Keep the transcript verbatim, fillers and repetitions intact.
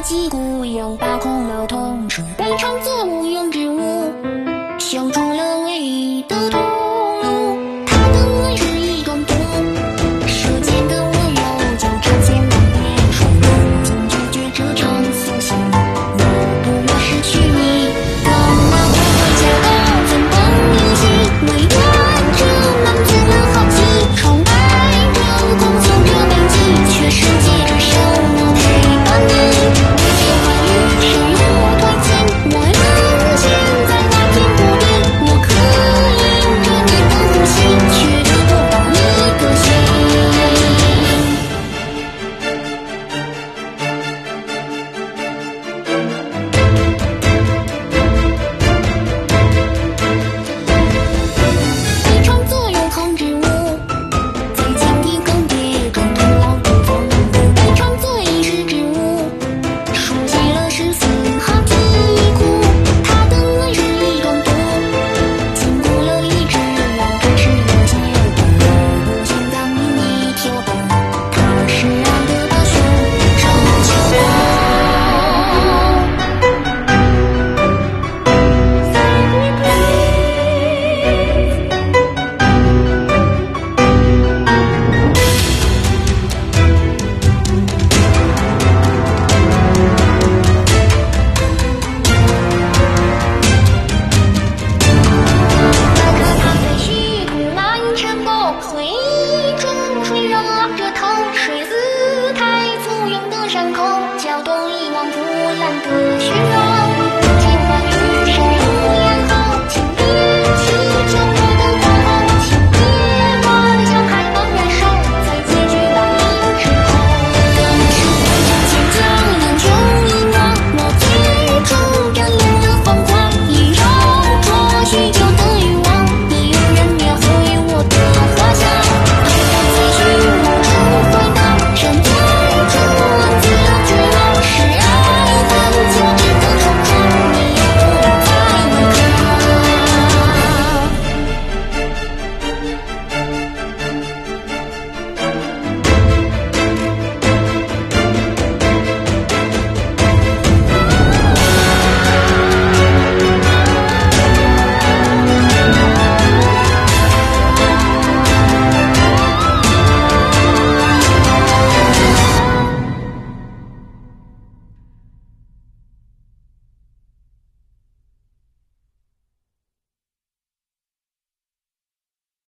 击鼓，又把控了同时被唱作无用之物，修出了唯一的通路。他的爱是一段毒，舌尖的温柔就呈现两面，说不尽拒绝这场苏醒。我不要失去你，干嘛不回家的分崩离析？为愿着满足了好奇，崇拜着共享着美丽，却是借着手我陪伴你。别怀疑，谁我推荐，我们现在那片土地，我可以用着你的呼吸，却得不到你的心。被创作永恒之物，在经历更迭中徒劳之风，被创作一时之物，书写了诗词好啼哭。他的爱是一段毒，禁锢了意志，让真实有解读。我不想当秘密跳动，他是爱的大熊，拯救我。Save me please。那可怕废墟古难成功，回忆中吹绕着头，水姿态簇拥的山口，搅动一望不烂的虚荣。